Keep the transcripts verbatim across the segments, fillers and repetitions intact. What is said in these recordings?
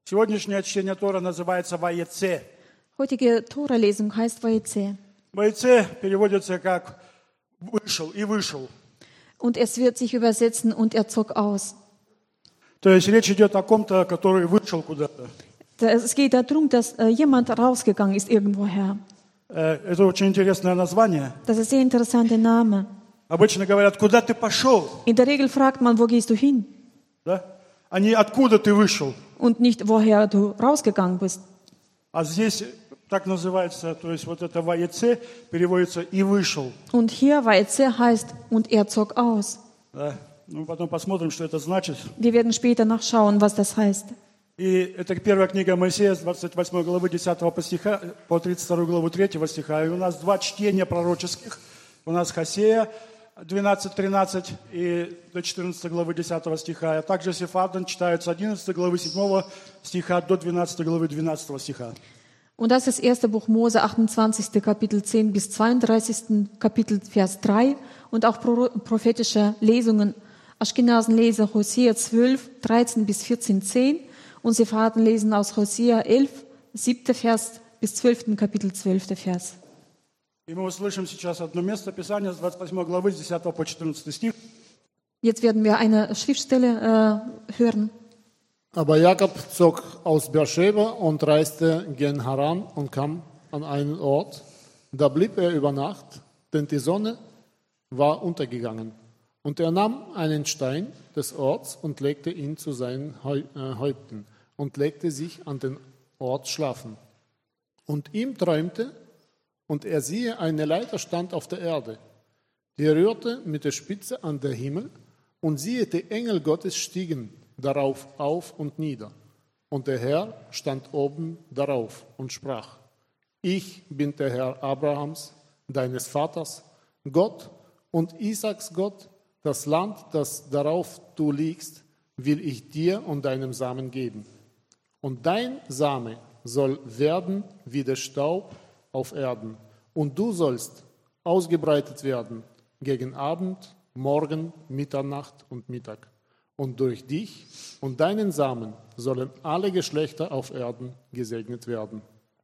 Сегодняшнее чтение Тора называется «Ваеце». Heutige Tora-Lesung heißt Vayetze. «Ваеце» переводится как «вышел» и «вышел». Und es wird sich übersetzen, und er zog aus. То есть речь идет о ком-то, который вышел куда-то. Es geht darum, dass äh, jemand rausgegangen ist irgendwoher. Э, Это очень интересное название. Das ist ein sehr interessanter Name. Обычно говорят, куда ты пошел, In der Regel fragt man, wo gehst du hin? да? А не откуда ты вышел. Und nicht, woher du rausgegangen bist. А здесь так называется, то есть вот это «ваеце» переводится «и вышел». Und hier Vayetze heißt, und er zog aus. Да? Ну, потом посмотрим, что это значит. Wir werden später nachschauen, was das heißt. И это первая книга Моисея, с двадцать восьмой главы десятого по, стиха, по тридцать вторую главу третьего стиха. И у нас два чтения пророческих. У нас Хосея двенадцать тринадцать и до четырнадцатой главы десятого стиха. А также Сефардон читают с одиннадцатой главы седьмого стиха до двенадцатой главы двенадцатого стиха. Und das ist das erste Buch Mose, achtundzwanzigsten Kapitel zehn bis zweiunddreißigsten Kapitel Vers drei. Und auch pro- prophetische Lesungen. Aschkenasen lesen Hosea zwölf, dreizehn bis vierzehn, zehn. Und Sepharden lesen aus Hosea elf, siebter Vers bis zwölften Kapitel zwölfter Vers. И мы услышим сейчас одно место Писания с двадцать восьмой главы с десятого по четырнадцатый стих. Jetzt werden wir eine Schriftstelle äh, hören. Aber Jakob zog aus Beersheba und reiste gen Haran und kam an einen Ort. Da blieb er über Nacht, denn die Sonne war untergegangen. Und er nahm einen Stein des Orts und legte ihn zu seinen Häu- äh, Häupten und legte sich an den Ort schlafen. Und ihm träumte, und er siehe, eine Leiter stand auf der Erde. Die rührte mit der Spitze an den Himmel, und siehe, die Engel Gottes stiegen darauf auf und nieder. Und der Herr stand oben darauf und sprach: Ich bin der Herr Abrahams, deines Vaters, Gott und Isaaks Gott. Das Land, das darauf du liegst, will ich dir und deinem Samen geben. Und dein Same soll werden wie der Staub auf Erden. Und du sollst ausgebreitet werden gegen Abend, Morgen, Mitternacht und Mittag. Und durch dich und deinen Samen sollen alle Geschlechter auf Erden gesegnet werden.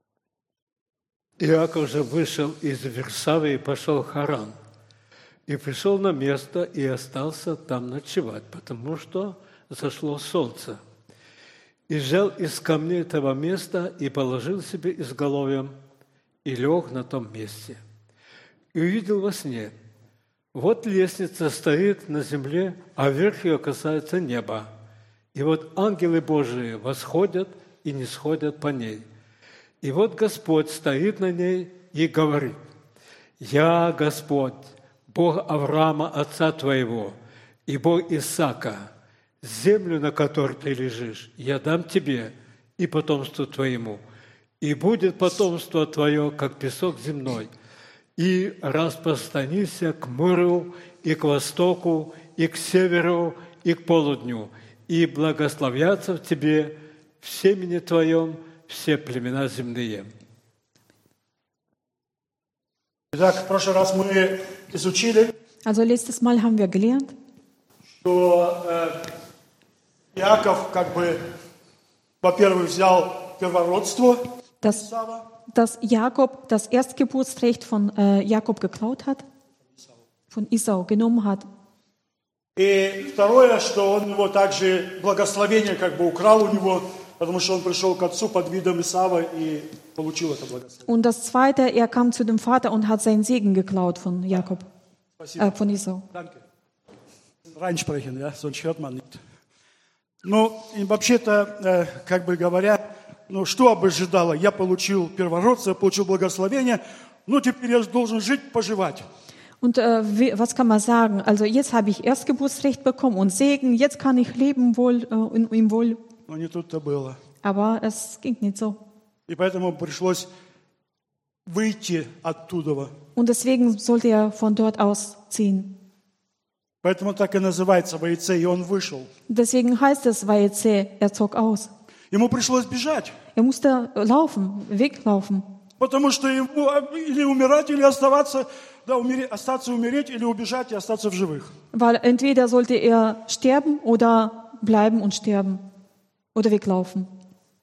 Иаков же вышел из Версавы и пошел в Харан. И пришел на место и остался там ночевать, потому что зашло солнце. И взял из камней этого места и положил себе изголовьем и лег на том месте. И увидел во сне: вот лестница стоит на земле, а верх ее касается неба. И вот ангелы Божии восходят и не сходят по ней. И вот Господь стоит на ней и говорит: «Я Господь, Бог Авраама, отца твоего, и Бог Исаака, землю, на которой ты лежишь, я дам тебе и потомству твоему, и будет потомство твое, как песок земной, и распространися к морю, и к востоку, и к северу, и к полудню, и благословятся в тебе в семени твоем все племена земные». Итак, в прошлый раз мы изучили, Also letztes Mal haben wir gelernt, что э, Иаков как бы, во-первых, взял первородство dass, Исава, dass Jakob das Erstgeburtsrecht von äh, Jakob geklaut hat, von Isau genommen hat. и второе, что он его также благословение как бы украл у него, потому что он пришел к отцу под видом Исава и получил это благословение. Und das Zweite, er kam zu dem Vater und hat seinen Segen geklaut von Jakob, Спасибо. äh, von Isau. Danke. Reinsprechen, ja, sonst hört man nicht. Ну, и вообще-то, э, как бы говоря, ну, что ожидало? Я получил первородство, я получил благословение, ну, теперь я должен жить, поживать. Und äh, wie, was kann man sagen? Also jetzt habe ich Erstgeburtsrecht bekommen und Segen, jetzt kann ich leben wohl, äh, in, im Wohl. Но не тут-то было. Aber es ging nicht so. И поэтому пришлось выйти оттуда. Und deswegen sollte er von dort ausziehen. Поэтому так и называется «Ваеце», и он вышел. Deswegen heißt es Vayetze, er zog aus. Ему пришлось бежать, Er musste laufen, weglaufen. потому что ему или умирать, или оставаться, да, умереть, остаться и умереть, или убежать и остаться в живых. Weil entweder sollte er sterben oder bleiben und sterben oder weglaufen.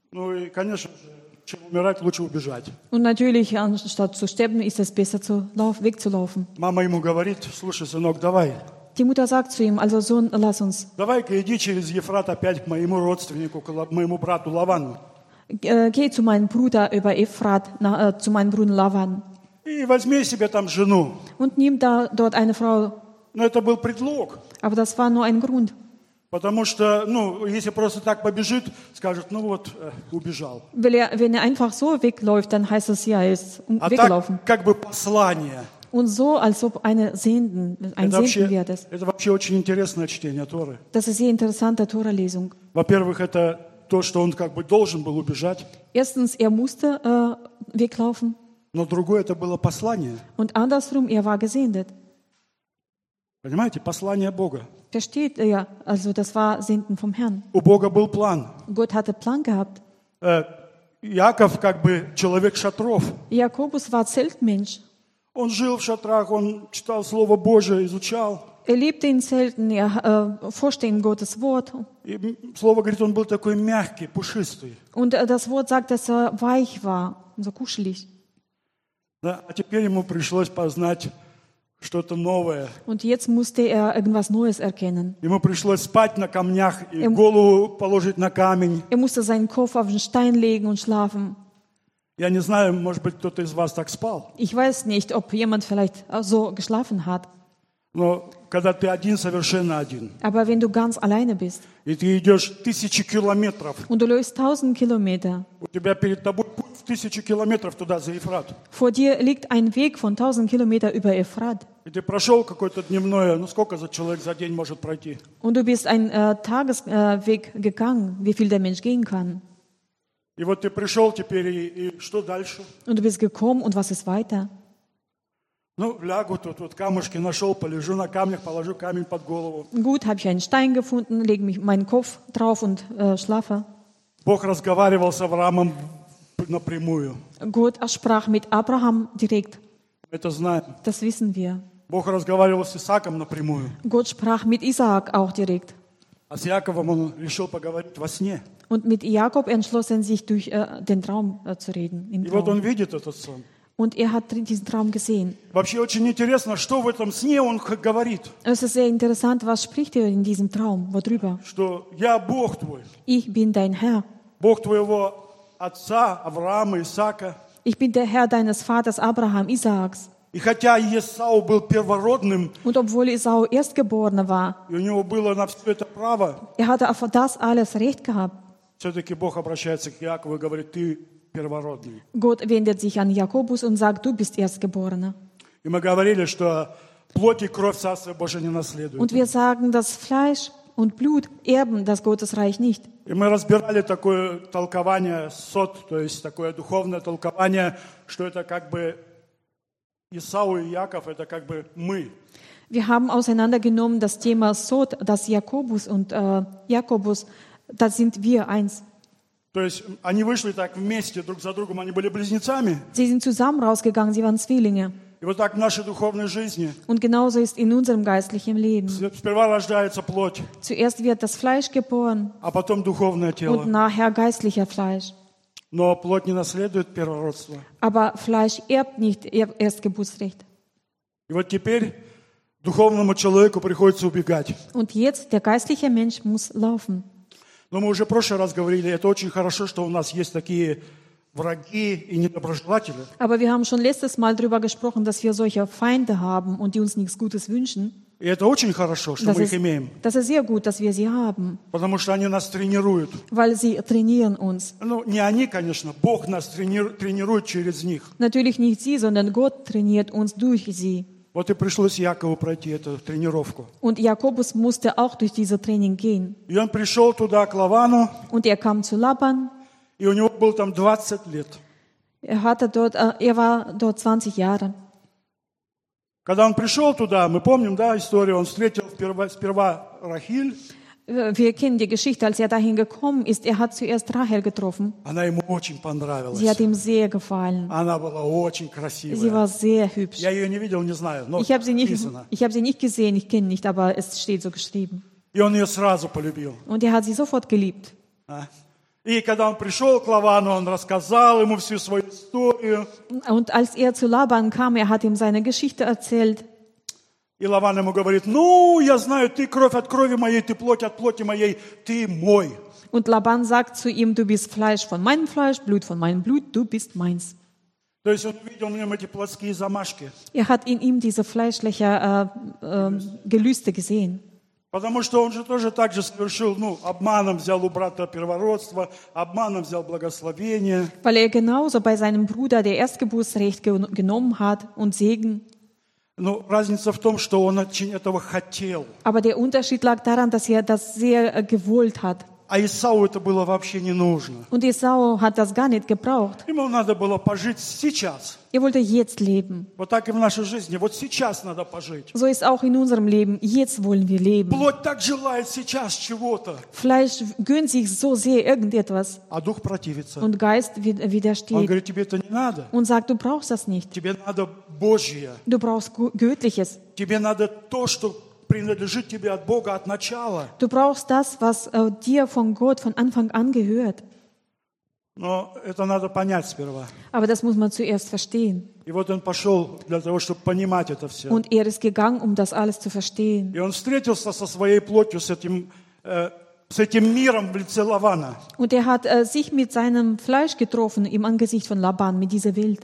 Ну и, конечно же, чем умирать, лучше убежать. Und natürlich, anstatt zu sterben, ist es besser, zu lauf, wegzulaufen. Мама ему говорит: слушай, сынок, давай, Die Mutter sagt zu ihm, also Sohn, lass uns. давай-ка иди через Ефрат опять к моему родственнику, к Ла- моему брату Лавану. Äh, geh zu meinem Bruder über Ephrat, nach, äh, zu meinem Bruder Lavan. И возьми себе там жену. Und nimm da dort eine Frau. Но это был предлог. Aber das war nur ein Grund. Потому что, ну, если просто так побежит, скажет, ну вот, э, убежал. Weil er, wenn er einfach so wegläuft, dann heißt es ja, er ist um- А weggelaufen. так, как бы послание. Und so, als ob eine Sehenden, ein Это вообще, Sehenden wird es. это вообще очень интересное чтение Торы. Das ist sehr interessante Tora-Lesung. Во-первых, это то, что он как бы должен был убежать. Erstens, er musste äh, weglaufen. Но другое, это было послание. Und andersrum, er war gesendet. Понимаете, послание Бога. Versteht ihr? Also das war Senden vom Herrn. У Бога был план. Gott hatte Plan gehabt. Э, Яков как бы человек шатров. Jakobus war Zeltmensch. Он жил в шатрах, он читал Слово Божие, изучал. Er lebte in Zelten, er äh, forschte in Gottes Wort. И м, Слово говорит, он был такой мягкий, пушистый. Und äh, das Wort sagt, dass er weich war, so kuschelig. Да? А теперь ему пришлось познать что-то новое. Und jetzt musste er irgendwas Neues erkennen. Ему пришлось спать на камнях и голову положить на камень. Er musste seinen Kopf auf den Stein legen und schlafen. Я не знаю, может быть, кто-то из вас так спал. Ich weiß nicht, ob jemand vielleicht auch so geschlafen hat. Но когда ты один, совершенно один, Aber wenn du ganz alleine bist и ты идешь тысячи километров, und du läufst tausend Kilometer, у тебя перед тобой путь в тысячи километров туда, за Ефрат. vor dir liegt ein Weg von tausend Kilometer über Euphrat. И ты прошел какое-то дневное, ну сколько за человек за день может пройти? Und du bist einen äh, Tagesweg äh, gegangen, wie viel der Mensch gehen kann. И вот ты пришел теперь, и, и что дальше? Und du bist gekommen und was ist weiter? Ну, лягу тут, вот камушки нашел, полежу на камнях, положу камень под голову. Gut, habe ich einen Stein gefunden, lege mich meinen Kopf drauf und äh, schlafe. Бог разговаривал с Авраамом напрямую. Gott sprach mit Abraham direkt. Это знаем. Das wissen wir. Бог разговаривал с Исааком напрямую. Gott sprach mit Isaak auch direkt. А с Яковом он решил поговорить во сне. Und mit Jakob entschloss er sich, durch äh, den Traum äh, zu reden. Im И вот он Traum. видит этот сон. Und er hat diesen Traum gesehen. Вообще очень интересно, что в этом сне он х- говорит. Es ist sehr interessant, was spricht er in diesem Traum? Worüber? Что я Бог твой, Ich bin dein Herr. Бог твоего отца Авраама, Исаака. Ich bin der Herr deines Vaters Abraham, Isaaks. И хотя Есау был первородным, Und obwohl Esau Erstgeborener war, и у него было на все это право, er hatte auf das alles Recht gehabt. все-таки Бог обращается к Якову и говорит, ты первородный. Gott wendet sich an Jakobus und sagt, du bist Erstgeborener. И мы говорили, что плоть и кровь Царства Божие не наследуют. Und wir sagen, dass Fleisch und Blut erben das Gottesreich nicht. И мы разбирали такое толкование сот, то есть такое духовное толкование, что это как бы Исау и Яков, это как бы мы. Wir haben auseinandergenommen das Thema Sod, dass Jakobus und äh, Jakobus, das sind wir eins. То есть они вышли так вместе друг за другом, они были близнецами. Sie sind zusammen rausgegangen, sie waren Zwillinge. И вот так в нашей духовной жизни Und genauso ist in unserem geistlichen Leben. сперва рождается плоть, Zuerst wird das Fleisch geboren а потом духовное und тело. nachher geistlicher Fleisch. Но плоть не наследует первородство. Aber Fleisch erbt nicht Er- Erstgeburtsrecht. И вот теперь духовному человеку приходится убегать. Und jetzt, der geistliche Mensch muss laufen. Но мы уже в прошлый раз говорили, это очень хорошо, что у нас есть такие враги и недоброжелатели. Aber wir haben schon letztes Mal darüber gesprochen, dass wir solche Feinde haben und die uns nichts Gutes wünschen. И это очень хорошо, что Das мы ist, их имеем. das ist sehr gut, dass wir sie haben, Потому что они нас тренируют. weil sie trainieren uns. Ну, не они, конечно, Бог нас трени- тренирует через них. Natürlich nicht sie, sondern Gott trainiert uns durch sie. Вот и пришлось Якову пройти эту тренировку. Und Jakobus musste auch durch diese Training gehen. И он пришел туда, к Лавану, Und er kam zu Laban. и у него было там двадцать лет. Er, hatte dort, äh, er war dort zwanzig Jahre. Когда он пришел туда, мы помним, да, историю, он встретил сперва, сперва Рахиль, Wir kennen die Geschichte, als er dahin gekommen ist. Er hat zuerst Rahel getroffen. она ему очень понравилась. Sie hat ihm sehr gefallen. Она была очень Sie красивая. war sehr hübsch. Я ее не видел, не знаю, но Ich habe sie, nicht- написано. ich hab sie nicht gesehen, ich kenne nicht, aber es steht so geschrieben. И он ее сразу полюбил. Und er hat sie sofort geliebt. а. И И когда он пришел к Лавану, он рассказал ему всю свою историю. Und als er zu Laban kam, er hat ihm seine Geschichte erzählt. И Лаван ему говорит, ну, я знаю, ты кровь от крови моей, ты плоть от плоти моей, ты мой. Und Laban sagt zu ihm, du bist Fleisch von meinem Fleisch, Blut von meinem Blut, du bist meins. То есть он увидел в нем эти плотские замашки. Er hat in ihm diese fleischliche äh, äh, Gelüste gesehen. Потому что он же тоже так же совершил, ну, обманом взял у брата первородство, обманом взял благословение. Weil er genauso bei seinem Bruder der Erstgeburtsrecht ge- genommen hat und Segen. Но разница в том, что он очень этого хотел. Aber der Unterschied lag daran, dass er das sehr äh, gewollt hat. А Исау это было вообще не нужно. Und Esau hat das gar nicht gebraucht. Ему надо было пожить сейчас. Er wollte jetzt leben. Вот так и в нашей жизни. Вот сейчас надо пожить. So ist auch in unserem Leben. Jetzt wollen wir leben. Плоть так желает сейчас чего-то, Fleisch gönnt sich so sehr irgendetwas а дух противится. und Geist wid- Он widersteht говорит, тебе это не надо. und sagt, du brauchst das nicht. Тебе надо Божье. Du brauchst Gö- Göttliches. Тебе надо то, что принадлежит тебе от Бога от начала. Du brauchst das, was äh, dir von Gott von Anfang an gehört. Но это надо понять сперва. Aber das muss man zuerst verstehen. И вот он пошел для того, чтобы понимать это все. Und er ist gegangen, um das alles zu verstehen. И он встретился со своей плотью, с этим, э, с этим миром в лице Лавана. Und er hat äh, sich mit seinem Fleisch getroffen im Angesicht von Laban, mit dieser Welt.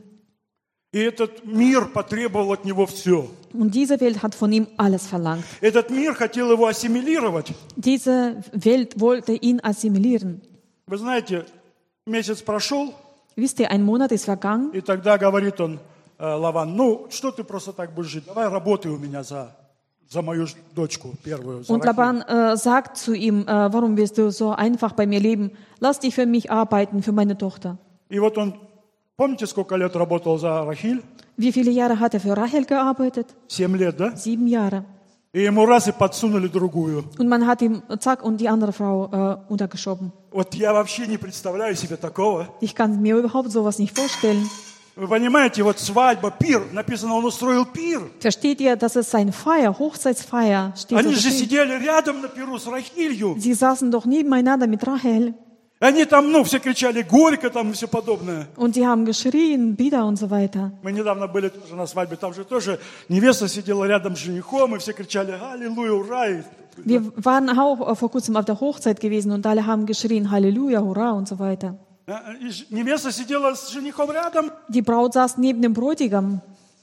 И этот мир потребовал от него все. Und diese Welt hat von ihm alles verlangt. Этот мир хотел его ассимилировать. Diese Welt wollte ihn assimilieren. Вы знаете, месяц прошел, Wisst ihr, ein Monat ist vergangen и тогда говорит он, э, Лаван, ну, что ты просто так будешь жить? Давай работай у меня за, за мою ж- дочку первую. За und Рахиль». Laban äh, sagt zu ihm, äh, warum willst du so einfach bei mir leben? Lass dich für mich arbeiten, für meine Tochter. И вот он, помните, сколько лет работал за Рахиль? Wie viele Jahre hat er für Rachel gearbeitet? Семь лет, да? Sieben Jahre. И ему раз и подсунули другую. Und man hat ihm, zack, und die andere Frau äh, untergeschoben. Вот я вообще не представляю себе такого. Ich kann mir überhaupt sowas nicht vorstellen. Вы понимаете, вот свадьба, пир, написано, он устроил пир. Versteht ihr, dass es seine Feier, Hochzeitsfeier steht? Они da же geschrieben. сидели рядом на пиру с Рахилью. Sie saßen doch nebeneinander mit Rachel. Они там, ну, все кричали горько там и все подобное. Und die haben geschrien, Bieder und so weiter. Мы недавно были тоже на свадьбе, там же тоже невеста сидела рядом с женихом, и все кричали «Аллилуйя, ура!» И Wir waren auch vor kurzem auf der Hochzeit gewesen und alle haben geschrien, Halleluja, Hurra und so weiter. И ж- невеста сидела с женихом рядом, Die Braut saß neben dem Bräutigam.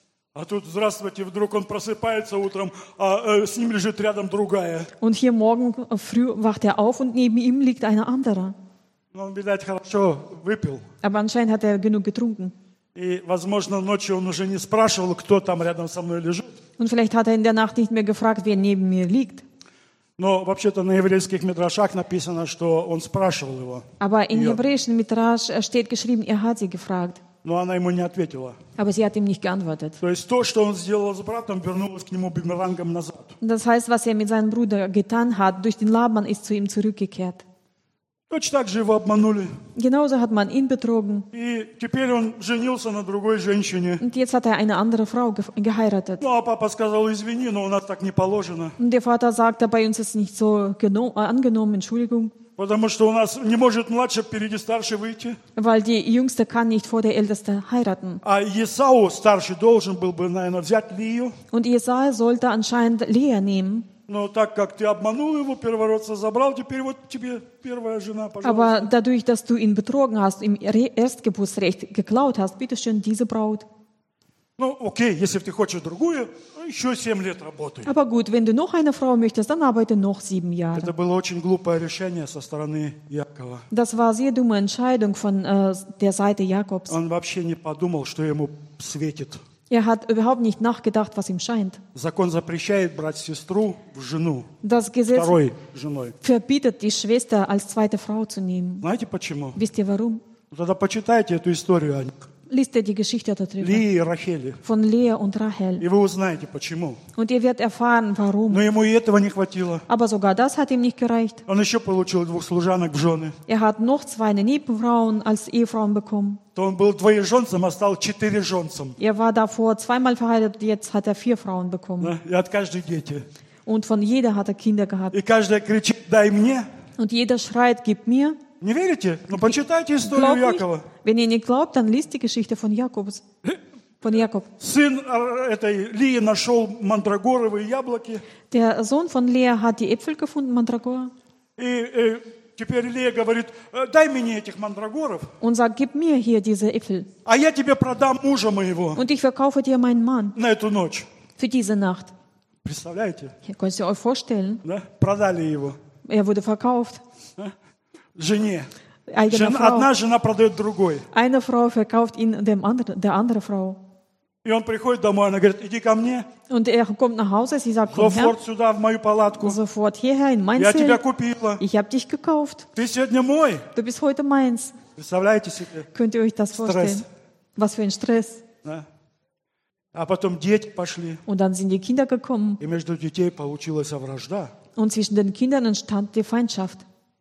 а тут, здравствуйте, вдруг он просыпается утром, а э, с ним лежит рядом другая. Und hier morgen früh wacht er auf und neben ihm liegt eine andere. Но он, видать, хорошо выпил. Aber anscheinend hat er genug getrunken. И, возможно, ночью он уже не спрашивал, кто там рядом со мной лежит. Und vielleicht hat er in der Nacht nicht mehr gefragt, wer neben mir liegt. Но вообще-то на еврейских мидрашах написано, что он спрашивал его. Aber in Ja. hebräischen Midrash steht geschrieben, er hat sie gefragt. Но она ему не ответила. Aber sie hat ihm nicht geantwortet. То есть то, что он сделал с братом, вернулось к нему бумерангом назад. Das heißt, was er mit seinem Bruder getan hat, durch den Laban ist zu ihm zurückgekehrt. Точно так же его обманули. Genauso hat man ihn betrogen. И теперь он женился на другой женщине. Und jetzt hat er eine andere Frau ge geheiratet. Ну, а папа сказал, извини, но у нас так не положено. Und der Vater sagte, bei uns ist nicht so geno- äh, angenommen, Entschuldigung, Потому что у нас не может младший впереди старший выйти. weil die Jüngste kann nicht vor der Älteste heiraten. А Есау, старший, должен был бы, наверное, взять Лию. Und Jesaja sollte anscheinend Lea nehmen. Но так как ты обманул его, первородца забрал, теперь вот тебе первая жена, пожалуйста. Aber dadurch, dass du ihn betrogen hast, im Re- Erstgeburtsrecht geklaut hast, bitteschön, diese Braut. Ну, окей, если ты хочешь другую, еще семь лет работай. Aber gut, wenn du noch eine Frau möchtest, dann arbeite noch sieben Jahre. Это было очень глупое решение со стороны Якова. Das war sehr dumme Entscheidung von äh, der Seite Jakobs. Он вообще не подумал, что ему светит. Er hat überhaupt nicht nachgedacht, was ihm scheint. Закон запрещает брать сестру в жену, Das Gesetz второй женой. verbietet, die Schwester als zweite Frau zu nehmen. Знаете почему? Wisst ihr warum? Тогда почитайте эту историю о них. Liest ihr die Geschichte darüber. Лии и Рахели. Von Lea und Rachel. И вы узнаете, почему. Und ihr werdet erfahren, warum. Но ему и этого не хватило. Aber sogar das hat ihm nicht gereicht. Он еще получил двух служанок в жены. Er hat noch zwei Nebenfrauen als Ehefrauen bekommen. То он был двоеженцем, а стал четыреженцем. Er war davor zweimal verheiratet, jetzt hat er vier Frauen bekommen. Да? И от каждой дети. Und von jeder hat er Kinder gehabt. И каждая кричит, дай мне. Und jeder schreit, gib mir. Не верите? Ну, почитайте историю Glaubt nicht? Якова. Wenn ihr nicht glaubt, dann liest die Geschichte von Jakobs. Von Jakob. Сын э, этой Лии нашел мандрагоровые яблоки. Der Sohn von Lea hat die Äpfel gefunden, Mandragora, И э, теперь Лия говорит, «Э, дай мне этих мандрагоров, und sagt, gib mir hier diese Äpfel. а я тебе продам мужа моего Und ich verkaufe dir meinen Mann на эту ночь. für diese Nacht. Представляете? Hier könnt ihr euch vorstellen, Да? Продали его er wurde verkauft. жене. Eigene Жен- Frau. одна жена продает другой. Eine Frau verkauft ihn dem anderen, der andere Frau. И он приходит домой, она говорит, иди ко мне, Und er kommt nach Hause, sie sagt, komm her, Софорт сюда, в мою палатку. sofort hierher in mein Я тебя Zelt. купила. Ich habe dich gekauft. Ты сегодня мой. Du bist heute meins. Представляете себе? Könnt ihr euch das vorstellen? Stress. Was für ein Stress. Да? А потом дети пошли. Und dann sind die Kinder gekommen И между детей получилась вражда. und zwischen den Kindern entstand die Feindschaft.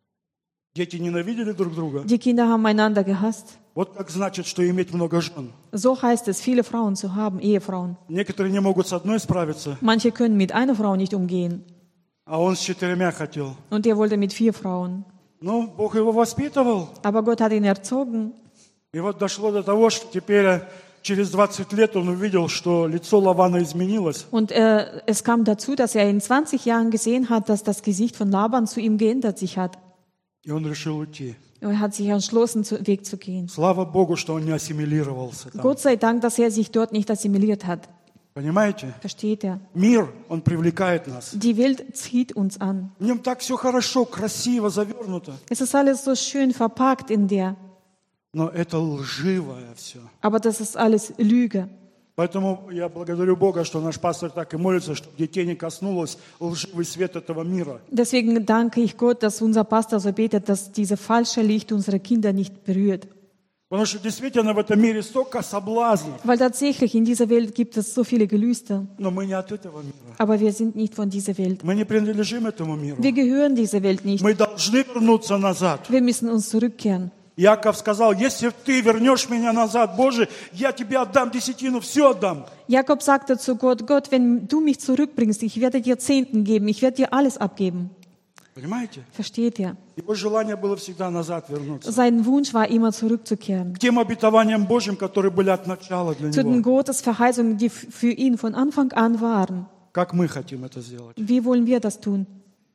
Дети ненавидели друг друга. Die Kinder haben einander gehasst. Вот как значит, что иметь много жен. So heißt es, viele Frauen zu haben, Ehefrauen. Некоторые не могут с одной справиться, Manche können mit einer Frau nicht umgehen. а он с четырьмя хотел. Und er wollte mit vier Frauen. Ну, Бог его воспитывал. Aber Gott hat ihn erzogen. И вот дошло до того, что теперь э, через двадцать лет он увидел, что лицо Лавана изменилось. Und äh, es kam dazu, dass er in zwanzig Jahren gesehen hat, dass das Gesicht von Laban zu ihm geändert sich hat. И он решил уйти. Und er hat sich entschlossen, den Weg zu gehen. Слава Богу, что он не ассимилировался там. Gott sei Dank, dass er sich dort nicht assimiliert hat. Понимаете? Versteht er? Мир, он привлекает нас. Die Welt zieht uns an. В нем так все хорошо, красиво, завернуто. Es ist alles so schön verpackt in der. Но это лживое все. Aber das ist alles Lüge. Поэтому я благодарю Бога, что наш пастор так и молится, чтобы детей не коснулось лживый свет этого мира. Deswegen danke ich Gott, dass unser Pastor so betet, dass diese falsche Licht unsere Kinder nicht berührt. Потому что действительно в этом мире столько соблазнов, Weil tatsächlich in dieser Welt gibt es so viele Gelüste. но мы не от этого мира. Aber wir sind nicht von dieser Welt. Мы не принадлежим этому миру. Wir gehören dieser Welt nicht. Мы должны вернуться назад. Wir müssen uns zurückkehren. Яков сказал, если ты вернешь меня назад, Боже, я тебе отдам десятину, все отдам. Jakob sagte zu Gott, Gott, wenn du mich zurückbringst, ich werde dir Zehnten geben, ich werde dir alles abgeben. Понимаете? Versteht ihr? Его желание было всегда назад вернуться. Sein Wunsch war immer zurückzukehren. К тем обетованиям Божьим, которые были от начала для Zu den него. Gottes Verheißungen, die f- für ihn von Anfang an waren. Как мы хотим это сделать? Wie wollen wir das tun?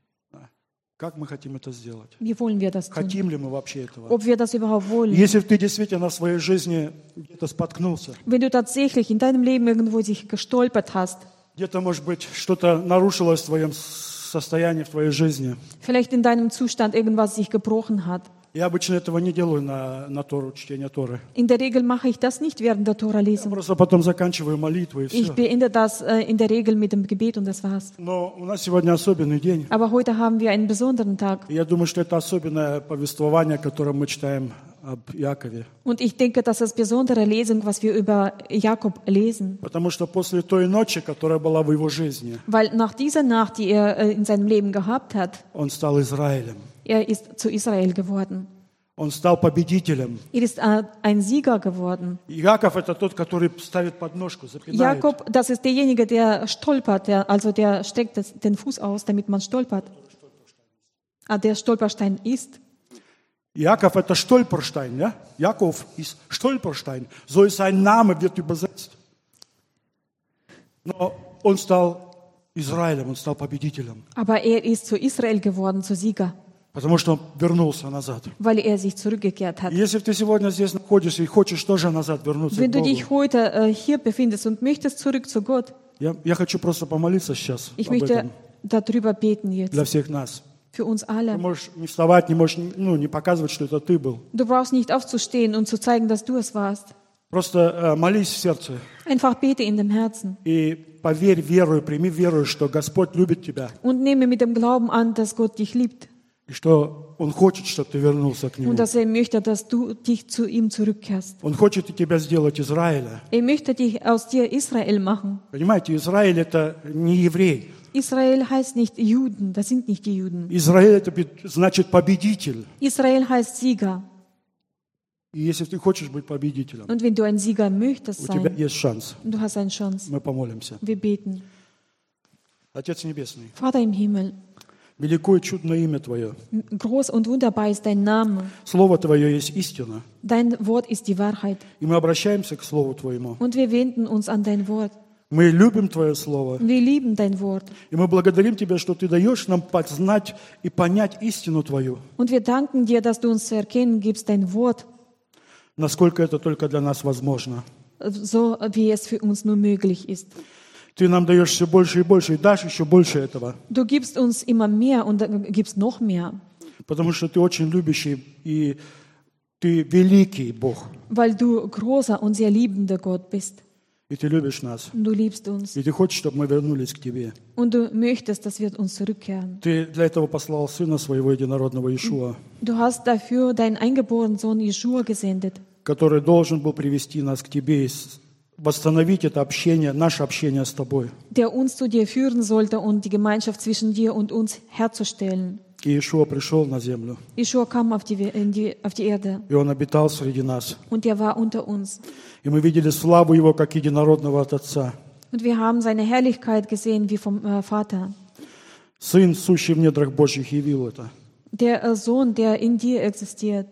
Как мы хотим это сделать? Wie wollen wir das tun? Хотим ли мы вообще этого? Ob wir das überhaupt wollen? Если ты действительно в своей жизни где-то споткнулся, Wenn du tatsächlich in deinem Leben irgendwo sich gestolpert hast, где-то, может быть, что-то нарушилось в твоем состоянии, в твоей жизни, vielleicht in deinem Zustand irgendwas sich gebrochen hat. я обычно этого не делаю на, на Тору, чтение Торы. In der Regel mache ich das nicht während der Я Tora-Lesung. просто потом заканчиваю молитву и Ich все. beende das äh, in der Regel mit dem Gebet und das war's. Но у нас сегодня особенный день. Aber heute haben wir einen besonderen Tag. И я думаю, что это особенное повествование, которое мы читаем об Якове. Und ich denke, das ist besondere Lesung, was wir über Jakob lesen. Потому что после той ночи, которая была в его жизни, Weil nach dieser Nacht, die er äh, in seinem Leben gehabt hat, он стал Израилем. er ist zu Israel geworden. Он стал победителем. Er ist äh, ein Sieger geworden. Яков – это тот, который ставит подножку, запинает. Jakob, das ist derjenige, der stolpert, der, also der streckt das, den Fuß aus, damit man stolpert. Ah, der Stolperstein ist. Яков – это Stolperstein, ja? Jakov ist Stolperstein. So ist sein Name, wird übersetzt. Но он стал Израилем, он стал победителем, Aber er ist zu Israel geworden, zu Sieger, потому что он вернулся назад. weil er sich zurückgekehrt hat. И если ты сегодня здесь находишься и хочешь тоже назад вернуться Wenn к du Богу, dich heute äh, hier befindest und möchtest zurück zu Gott, я, я хочу просто помолиться сейчас ich об möchte этом darüber beten jetzt, для всех нас. für uns Ты alle. можешь не вставать, не можешь ну, не показывать, что это ты был. Du brauchst nicht aufzustehen und zu zeigen, dass du es warst. Просто э, молись в сердце Einfach bete in dem Herzen и поверь верою, прими верою, что Господь любит тебя und nehme mit dem Glauben an, dass Gott dich liebt и что Он хочет, чтобы ты вернулся к Нему. und dass er möchte, dass du dich zu ihm zurückkehrst. Он хочет и тебя сделать Израиля. Er möchte dich aus dir Israel machen. Понимаете, Израиль – это не еврей. Israel heißt nicht Juden, das sind nicht die Juden. Израиль – это бе- значит победитель. Israel heißt Sieger. И если ты хочешь быть победителем, Und wenn du ein Sieger möchtest у тебя sein, есть шанс. du hast eine Chance. Мы помолимся. Wir beten. Отец Небесный, Vater im Himmel, Велико и чудное имя Твое. Groß und wunderbar ist dein Name. Слово Твое есть истина. Dein Wort ist die Wahrheit. И мы обращаемся к Слову Твоему. Und wir wenden uns an dein Wort. Мы любим Твое Слово. Wir lieben dein Wort. И мы благодарим Тебя, что Ты даешь нам познать и понять истину Твою. Und wir danken dir, dass du uns zu erkennen gibst, dein Wort, Насколько это только для нас возможно. so wie es für uns nur möglich ist. Ты нам даешь все больше и больше, и дашь еще больше этого. Du gibst uns immer mehr und gibst noch mehr, Потому что Ты очень любящий, и Ты великий Бог. weil du großer und sehr liebender Gott bist. И Ты любишь нас. Und du liebst uns. И Ты хочешь, чтобы мы вернулись к Тебе. Und du möchtest, dass wir uns zurückkehren. Ты для этого послал Сына Своего Единородного Иешуа, Du hast dafür deinen eingeborenen Sohn Jeschua gesendet, который должен был привести нас к Тебе и восстановить это общение, наше общение с Тобой. der uns zu dir führen sollte und die Gemeinschaft zwischen dir und uns herzustellen. И Иешуа пришел на землю, Jeschua kam auf die, in die, auf die Erde и Он обитал среди нас. und er war unter uns. И мы видели славу Его, как единородного от Отца. Und wir haben seine Herrlichkeit gesehen wie vom äh, Vater. Сын, сущий в недрах Божьих, явил это. Der äh, Sohn, der in dir existiert.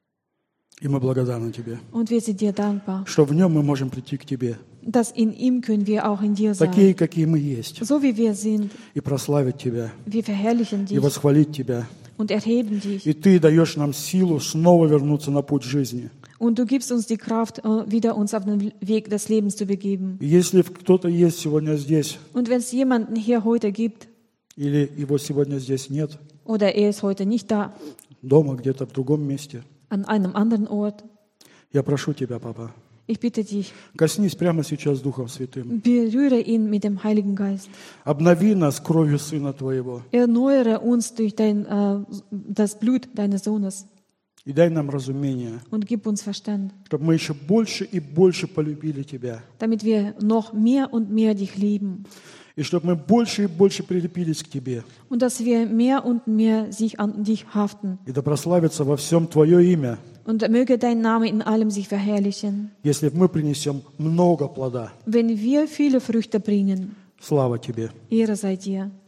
И мы благодарны Тебе, Und wir sind dir dankbar, что в Нем мы можем прийти к Тебе, dass in ihm können wir auch in dir sein. такие, какие мы есть, So wie wir sind, и прославить Тебя, wir verherrlichen и dich восхвалить Тебя. und erheben dich. И Ты даешь нам силу снова вернуться на путь жизни. Und du gibst uns die Kraft, äh, wieder uns auf den Weg des Lebens zu begeben. И если кто-то есть сегодня здесь, Und wenn es jemanden hier heute gibt, или его сегодня здесь нет, oder er ist heute nicht da, дома, где-то в другом месте, an einem anderen Ort, я прошу Тебя, Папа, ich bitte dich, коснись прямо сейчас Духом Святым. berühre ihn mit dem Heiligen Geist. Обнови нас кровью Сына Твоего. Erneuere uns durch dein, äh, das Blut deines Sohnes И дай нам разумение, und gib uns Verstand, чтобы мы еще больше и больше полюбили Тебя. damit wir noch mehr und mehr dich lieben И чтобы мы больше и больше прилепились к Тебе. und dass wir mehr und mehr sich an dich haften. И да прославится во всем Твое имя, Und möge dein Name in allem sich verherrlichen. если мы принесем много плода. Wenn wir viele Früchte bringen, Слава Тебе! Ehre sei dir.